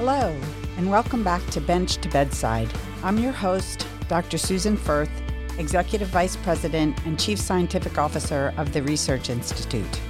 Hello, and welcome back to Bench to Bedside. I'm your host, Dr. Susan Firth, Executive Vice President and Chief Scientific Officer of the Research Institute.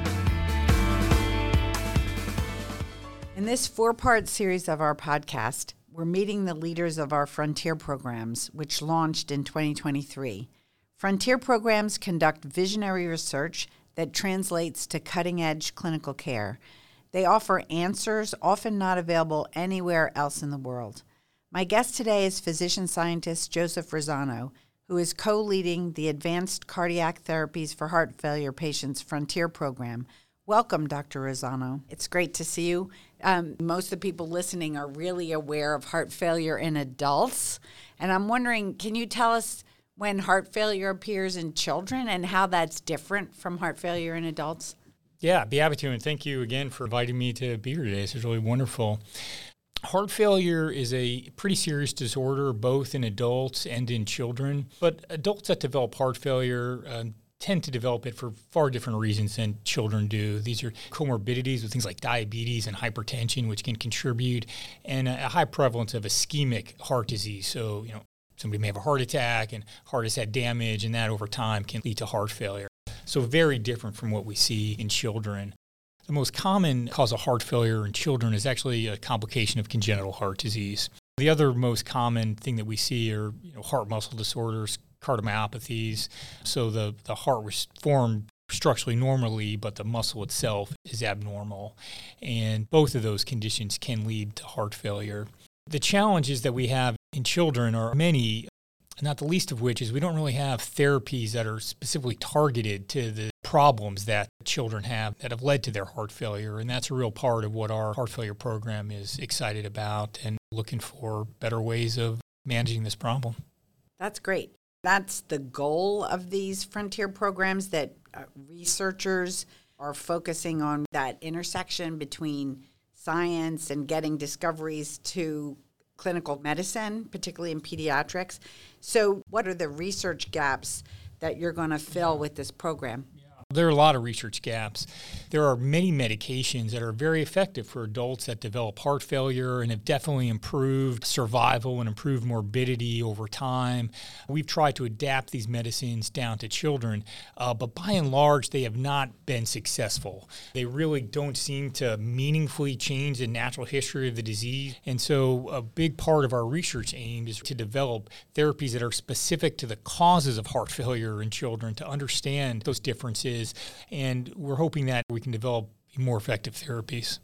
In this four-part series of our podcast, we're meeting the leaders of our Frontier programs, which launched in 2023. Frontier programs conduct visionary research that translates to cutting-edge clinical care. They offer answers often not available anywhere else in the world. My guest today is physician scientist Joseph Rosano, who is co-leading the Advanced Cardiac Therapies for Heart Failure Patients Frontier program. Welcome, Dr. Rosano. It's great to see you. Most of the people listening are really aware of heart failure in adults. And I'm wondering, can you tell us when heart failure appears in children and how that's different from heart failure in adults? Yeah, I'd be happy to, and thank you again for inviting me to be here today. This is really wonderful. Heart failure is a pretty serious disorder, both in adults and in children. But adults that develop heart failure tend to develop it for far different reasons than children do. These are comorbidities with things like diabetes and hypertension, which can contribute, and a high prevalence of ischemic heart disease. So, somebody may have a heart attack, and heart has had damage, and that over time can lead to heart failure. So very different from what we see in children. The most common cause of heart failure in children is actually a complication of congenital heart disease. The other most common thing that we see are heart muscle disorders, cardiomyopathies. So the heart was formed structurally normally, but the muscle itself is abnormal. And both of those conditions can lead to heart failure. The challenges that we have in children are many, not the least of which is we don't really have therapies that are specifically targeted to the problems that children have that have led to their heart failure. And that's a real part of what our heart failure program is excited about and looking for better ways of managing this problem. That's great. That's the goal of these Frontier programs, that researchers are focusing on that intersection between science and getting discoveries to clinical medicine, particularly in pediatrics. So what are the research gaps that you're going to fill with this program? There are a lot of research gaps. There are many medications that are very effective for adults that develop heart failure and have definitely improved survival and improved morbidity over time. We've tried to adapt these medicines down to children, but by and large, they have not been successful. They really don't seem to meaningfully change the natural history of the disease. And so a big part of our research aim is to develop therapies that are specific to the causes of heart failure in children, to understand those differences. And we're hoping that we can develop more effective therapies.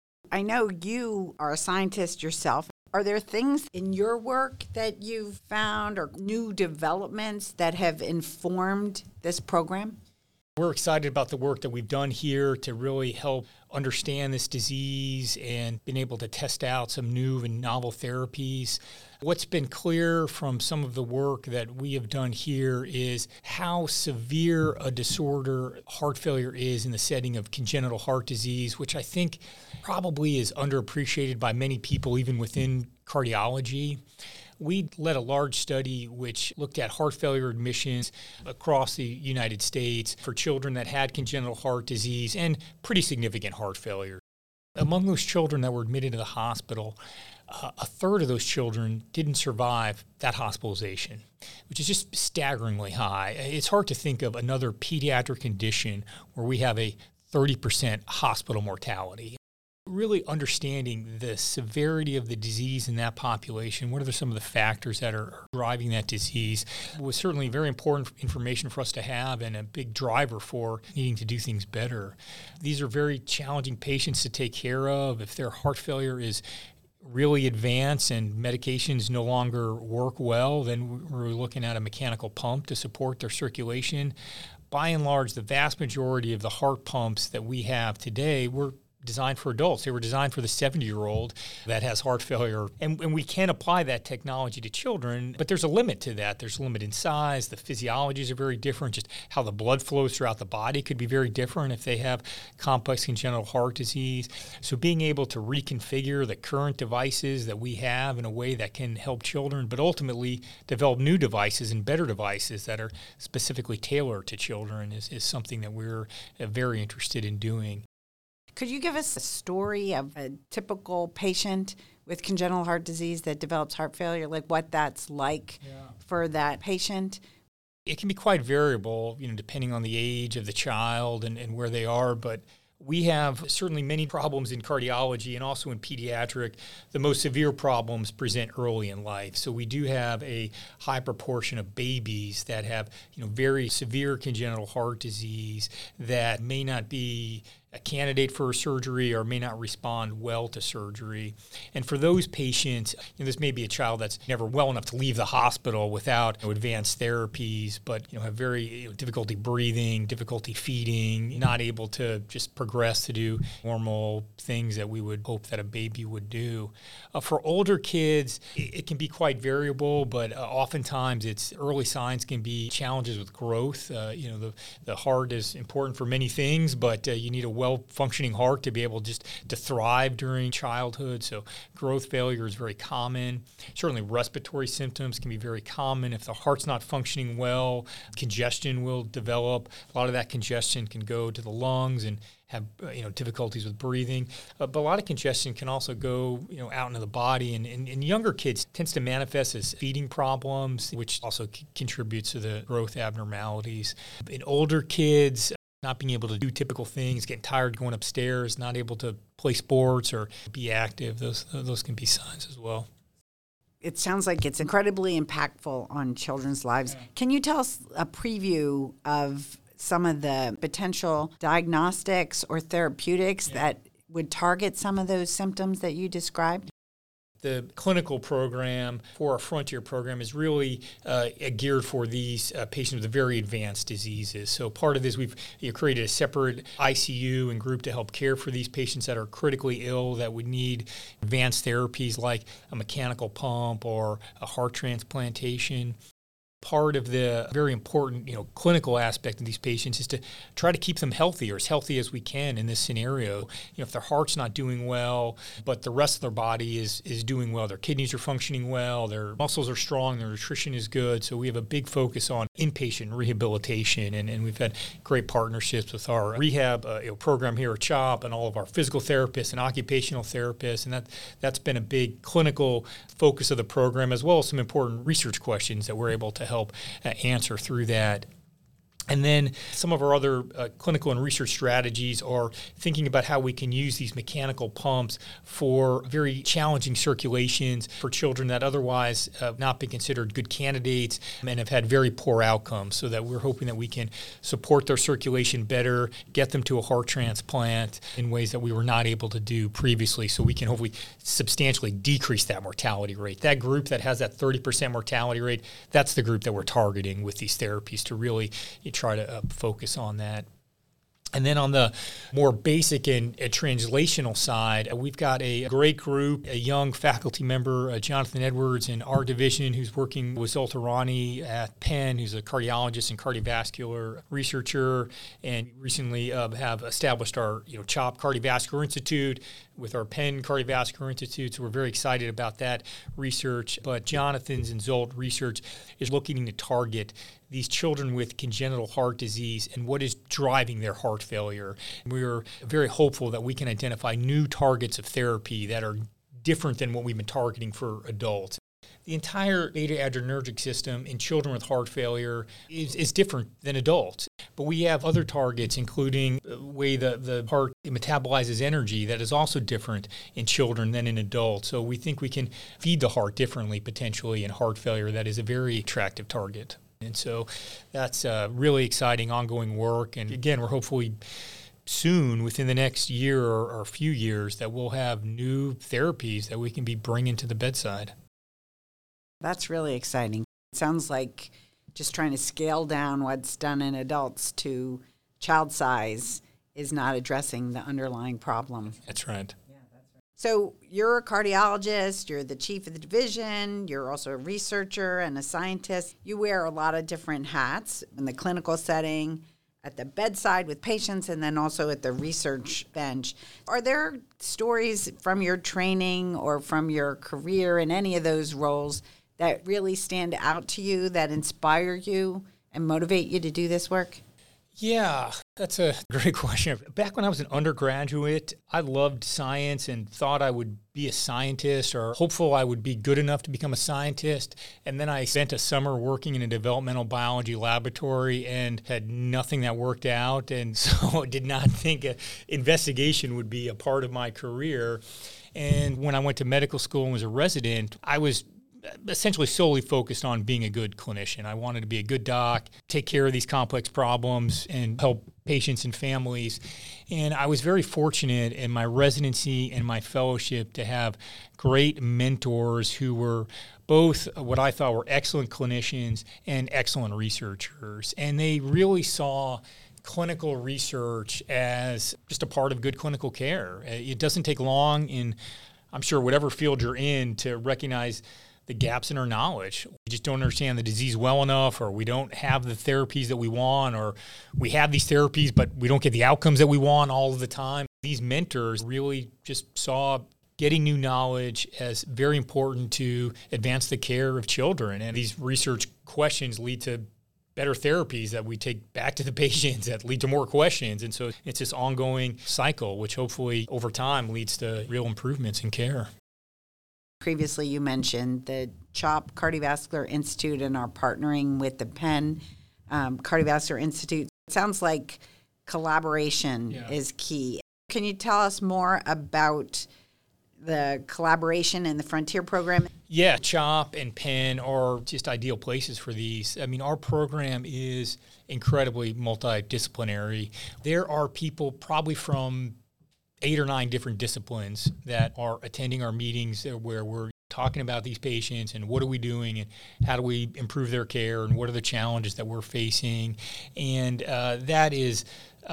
I know you are a scientist yourself. Are there things in your work that you've found or new developments that have informed this program? We're excited about the work that we've done here to really help understand this disease and been able to test out some new and novel therapies. What's been clear from some of the work that we have done here is how severe a disorder heart failure is in the setting of congenital heart disease, which I think probably is underappreciated by many people, even within cardiology. We led a large study which looked at heart failure admissions across the United States for children that had congenital heart disease and pretty significant heart failure. Among those children that were admitted to the hospital, a third of those children didn't survive that hospitalization, which is just staggeringly high. It's hard to think of another pediatric condition where we have a 30% hospital mortality. Really understanding the severity of the disease in that population, what are some of the factors that are driving that disease, was certainly very important information for us to have and a big driver for needing to do things better. These are very challenging patients to take care of. If their heart failure is really advanced and medications no longer work well, then we're looking at a mechanical pump to support their circulation. By and large, the vast majority of the heart pumps that we have today were designed for adults. They were designed for the 70-year-old that has heart failure. And we can apply that technology to children, but there's a limit to that. There's a limit in size. The physiologies are very different. Just how the blood flows throughout the body could be very different if they have complex congenital heart disease. So being able to reconfigure the current devices that we have in a way that can help children, but ultimately develop new devices and better devices that are specifically tailored to children is something that we're very interested in doing. Could you give us a story of a typical patient with congenital heart disease that develops heart failure, like what that's like for that patient? It can be quite variable, depending on the age of the child and where they are, but we have certainly many problems in cardiology and also in pediatric. The most severe problems present early in life. So we do have a high proportion of babies that have, very severe congenital heart disease that may not be a candidate for surgery or may not respond well to surgery. And for those patients, this may be a child that's never well enough to leave the hospital without advanced therapies, but have very difficulty breathing, difficulty feeding, not able to just progress to do normal things that we would hope that a baby would do. For older kids, it can be quite variable, but oftentimes it's early signs can be challenges with growth. The heart is important for many things, but you need a well-functioning heart to be able just to thrive during childhood. So growth failure is very common. Certainly respiratory symptoms can be very common. If the heart's not functioning well, congestion will develop. A lot of that congestion can go to the lungs and have difficulties with breathing. But a lot of congestion can also go out into the body. And in younger kids, it tends to manifest as feeding problems, which also contributes to the growth abnormalities. In older kids, not being able to do typical things, getting tired going upstairs, not able to play sports or be active, those can be signs as well. It sounds like it's incredibly impactful on children's lives. Yeah. Can you tell us a preview of some of the potential diagnostics or therapeutics that would target some of those symptoms that you described? The clinical program for our Frontier program is really geared for these patients with very advanced diseases. So part of this, we've created a separate ICU and group to help care for these patients that are critically ill that would need advanced therapies like a mechanical pump or a heart transplantation. Part of the very important, clinical aspect of these patients is to try to keep them healthy or as healthy as we can in this scenario. If their heart's not doing well, but the rest of their body is doing well, their kidneys are functioning well, their muscles are strong, their nutrition is good. So we have a big focus on inpatient rehabilitation, and we've had great partnerships with our rehab program here at CHOP and all of our physical therapists and occupational therapists, and that's been a big clinical focus of the program, as well as some important research questions that we're able to help answer through that. And then some of our other clinical and research strategies are thinking about how we can use these mechanical pumps for very challenging circulations for children that otherwise have not been considered good candidates and have had very poor outcomes, so that we're hoping that we can support their circulation better, get them to a heart transplant in ways that we were not able to do previously, so we can hopefully substantially decrease that mortality rate. That group that has that 30% mortality rate, that's the group that we're targeting with these therapies to really try to focus on that. And then on the more basic and translational side, we've got a great group, a young faculty member, Jonathan Edwards in our division, who's working with Zolta Rani at Penn, who's a cardiologist and cardiovascular researcher, and recently have established our CHOP Cardiovascular Institute with our Penn Cardiovascular Institute. So we're very excited about that research. But Jonathan's and Zolt research is looking to target these children with congenital heart disease and what is driving their heart failure. We're very hopeful that we can identify new targets of therapy that are different than what we've been targeting for adults. The entire beta-adrenergic system in children with heart failure is different than adults. But we have other targets, including the way the heart metabolizes energy, that is also different in children than in adults. So we think we can feed the heart differently, potentially, in heart failure. That is a very attractive target. And so that's really exciting ongoing work. And again, we're hopefully soon, within the next year or a few years, that we'll have new therapies that we can be bringing to the bedside. That's really exciting. It sounds like just trying to scale down what's done in adults to child size is not addressing the underlying problem. That's right. So you're a cardiologist, you're the chief of the division, you're also a researcher and a scientist. You wear a lot of different hats in the clinical setting, at the bedside with patients, and then also at the research bench. Are there stories from your training or from your career in any of those roles that really stand out to you, that inspire you and motivate you to do this work? Yeah, that's a great question. Back when I was an undergraduate, I loved science and thought I would be a scientist or hopeful I would be good enough to become a scientist. And then I spent a summer working in a developmental biology laboratory and had nothing that worked out. And so I did not think investigation would be a part of my career. And when I went to medical school and was a resident, I was essentially solely focused on being a good clinician. I wanted to be a good doc, take care of these complex problems, and help patients and families. And I was very fortunate in my residency and my fellowship to have great mentors who were both what I thought were excellent clinicians and excellent researchers. And they really saw clinical research as just a part of good clinical care. It doesn't take long in, I'm sure, whatever field you're in to recognize the gaps in our knowledge. We just don't understand the disease well enough, or we don't have the therapies that we want, or we have these therapies, but we don't get the outcomes that we want all of the time. These mentors really just saw getting new knowledge as very important to advance the care of children. And these research questions lead to better therapies that we take back to the patients that lead to more questions. And so it's this ongoing cycle, which hopefully over time leads to real improvements in care. Previously, you mentioned the CHOP Cardiovascular Institute and are partnering with the Penn Cardiovascular Institute. It sounds like collaboration is key. Can you tell us more about the collaboration in the Frontier program? Yeah, CHOP and Penn are just ideal places for these. I mean, our program is incredibly multidisciplinary. There are people probably from 8 or 9 different disciplines that are attending our meetings where we're talking about these patients and what are we doing and how do we improve their care and what are the challenges that we're facing. And that is,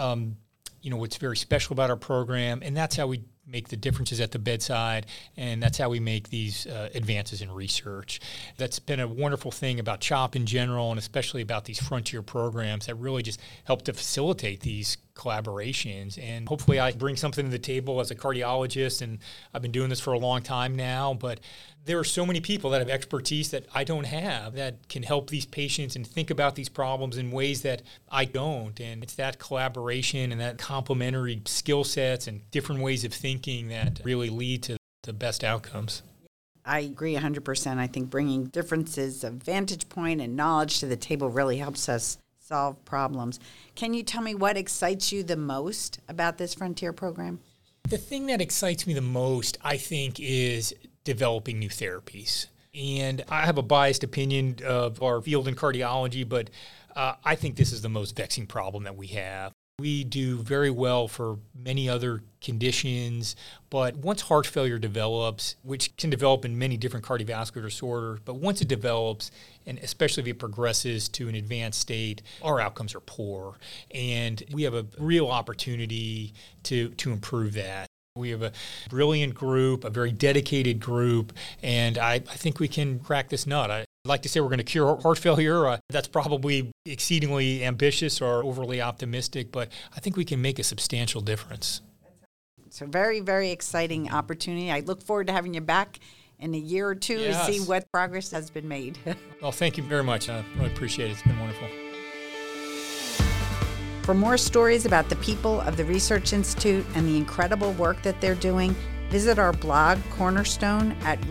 what's very special about our program, and that's how we make the differences at the bedside, and that's how we make these advances in research. That's been a wonderful thing about CHOP in general, and especially about these Frontier programs that really just help to facilitate these collaborations. And hopefully I bring something to the table as a cardiologist, and I've been doing this for a long time now, but there are so many people that have expertise that I don't have that can help these patients and think about these problems in ways that I don't. And it's that collaboration and that complementary skill sets and different ways of thinking that really lead to the best outcomes. I agree 100%. I think bringing differences of vantage point and knowledge to the table really helps us solve problems. Can you tell me what excites you the most about this Frontier program? The thing that excites me the most, I think, is developing new therapies. And I have a biased opinion of our field in cardiology, but I think this is the most vexing problem that we have. We do very well for many other conditions, but once heart failure develops, which can develop in many different cardiovascular disorders, but once it develops, and especially if it progresses to an advanced state, our outcomes are poor. And we have a real opportunity to improve that. We have a brilliant group, a very dedicated group, and I think we can crack this nut. I'd like to say we're going to cure heart failure. That's probably exceedingly ambitious or overly optimistic, but I think we can make a substantial difference. So very, very exciting opportunity. I look forward to having you back in a year or two to see what progress has been made. Well, thank you very much. I really appreciate it. It's been wonderful. For more stories about the people of the Research Institute and the incredible work that they're doing, visit our blog, Cornerstone, at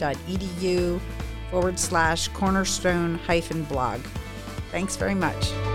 research.chop.edu/cornerstone-blog. Thanks very much.